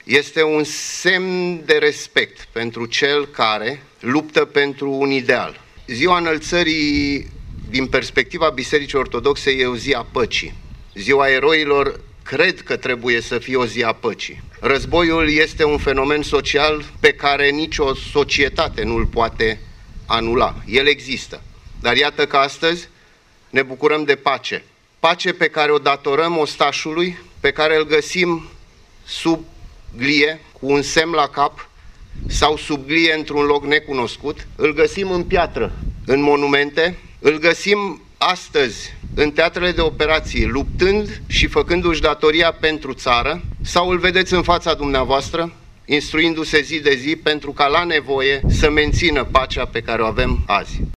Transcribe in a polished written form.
Este un semn de respect pentru cel care luptă pentru un ideal. Ziua Înălțării, din perspectiva Bisericii Ortodoxe, e o zi a păcii. Ziua Eroilor cred că trebuie să fie o zi a păcii. Războiul este un fenomen social pe care nicio societate nu îl poate anula. El există. Dar iată că astăzi ne bucurăm de pace. Pace pe care o datorăm ostașului, pe care îl găsim sub glie, cu un semn la cap, sau sub glie într-un loc necunoscut. Îl găsim în piatră, în monumente, îl găsim astăzi în teatrele de operații, luptând și făcându-și datoria pentru țară, sau îl vedeți în fața dumneavoastră, instruindu-se zi de zi pentru ca la nevoie să mențină pacea pe care o avem azi.